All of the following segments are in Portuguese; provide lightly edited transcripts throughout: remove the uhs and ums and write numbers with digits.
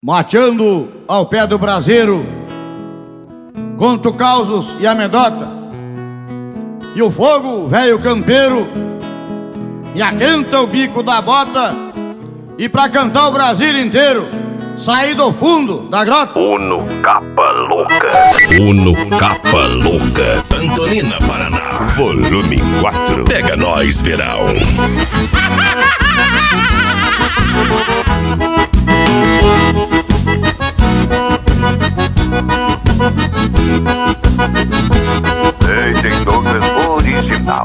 Mateando ao pé do braseiro, conto causos e amedota, e o fogo, velho campeiro, me aquenta o bico da bota, e pra cantar o Brasil inteiro, saí do fundo da grota. Uno Capa Louca, Antonina, Paraná, volume 4. Pega nós, verão. Tem Douglas original.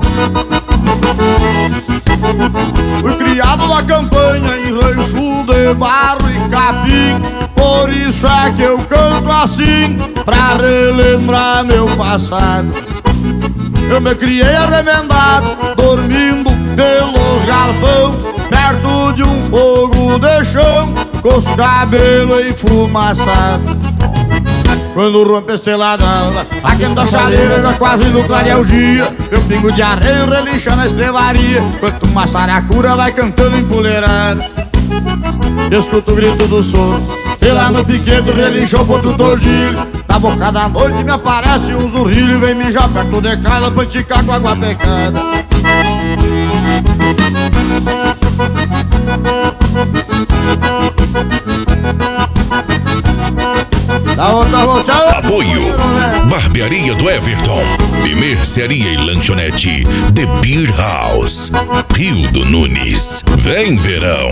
Fui criado na campanha em rancho de barro e capim, por isso é que eu canto assim, pra relembrar meu passado. Eu me criei arremendado, dormindo pelos galpão, perto de um fogo de chão, com os cabelos enfumaçados. Quando rompe a estrela d'alva, aquenta a chaleira, já quase no clarear o dia, meu pingo de arreio relincha na estrevaria, enquanto uma saracura vai cantando empoleirada. Escuto o grito do sono, e lá no piquedo relincha o potro tordilho. Na boca da noite me aparece um zurrilho, vem mijar perto de casa pra esticar com água pecada. Da outra volta. Apoio Barbearia do Everton e Mercearia e Lanchonete The Beer House, Rio do Nunes. Vem, verão.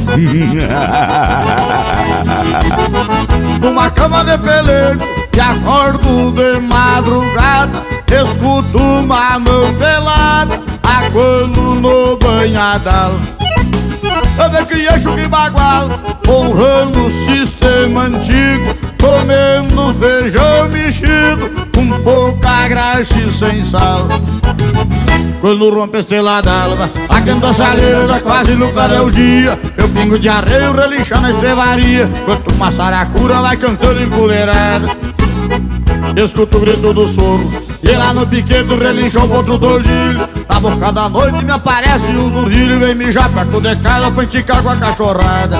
Numa cama de pelego e acordo de madrugada, escuto uma mão pelada aguando no banhadal. Eu me criei chuca e bagual, honrando o sistema antigo, comendo feijão mexido, com pouca graxa e sem sal. Quando rompe a estrela d'alva, aquenta a chaleira, já quase no clarear o dia, meu pingo de arreio relincha na estrevaria, enquanto uma saracura vai cantando empoleirada. Escuto o grito do soro, e lá no piquedo relincha o potro tordilho. Na boca da noite me aparece um zurrilho, vem mijar perto de casa pra esticar com a cachorrada.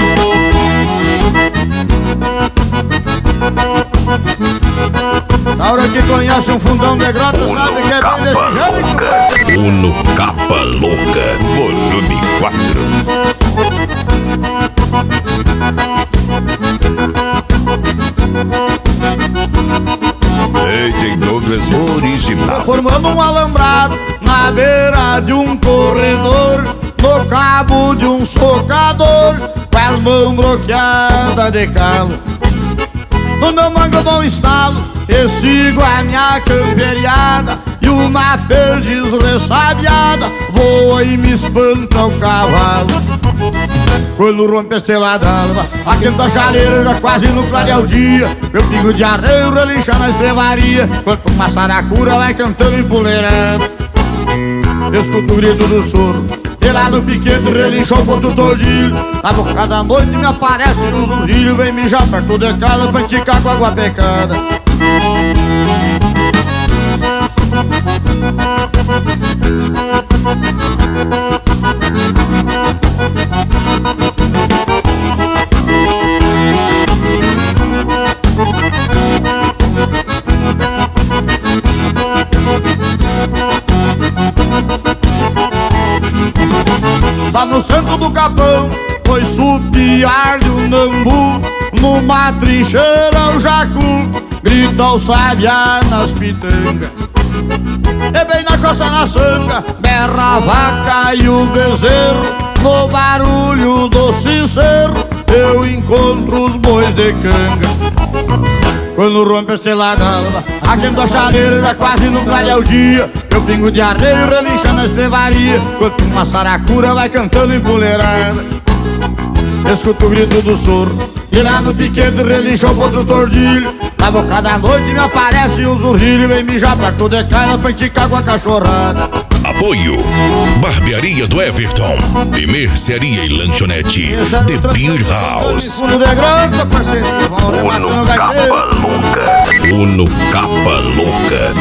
Na hora que conhece um fundão de grota, sabe que é bem desse jeito. Uno Capa Louca, volume 4. Tem Douglas original. Formando um alambrado na beira de um corredor, no cabo de um socador, com as mãos bloqueadas de calo. No meu mango eu dou um estalo e sigo a minha camperiada, e uma perdiz ressabiada voa e me espanta o cavalo. Quando rompe a estrela d'alva, aquenta a chaleira, já quase no clarear o dia, meu pingo de arreio relincha na estrevaria, enquanto uma saracura vai cantando empoleirada. Escuto o grito do soro, e lá no piquedo relincha o potro tordilho. Na boca da noite me aparece um zurrilho, vem mijar perto de casa pra esticar com água pecada. Lá no centro do capão, foi supiar-lhe o nambu, numa trincheira o jacu grita o sabiá nas pitangas. E bem na costa na sanga, berra a vaca e o bezerro, no barulho do sincero eu encontro os bois de canga. Quando rompe a estrela d'alva, aquenta a chaleira, já quase no clarear o dia, meu pingo de arreio relincha na estrevaria, enquanto uma saracura vai cantando empoleirada. Escuto o grito do soro, e lá no piquedo relincha o potro tordilho. Na boca da noite me aparece um zurrilho, vem mijar perto de casa pra esticar com a cachorrada. Apoio Barbearia do Everton e Mercearia e Lanchonete The Beer House. Fundo de grota, parceiro, Uno Capa Louca, Uno Capa Louca.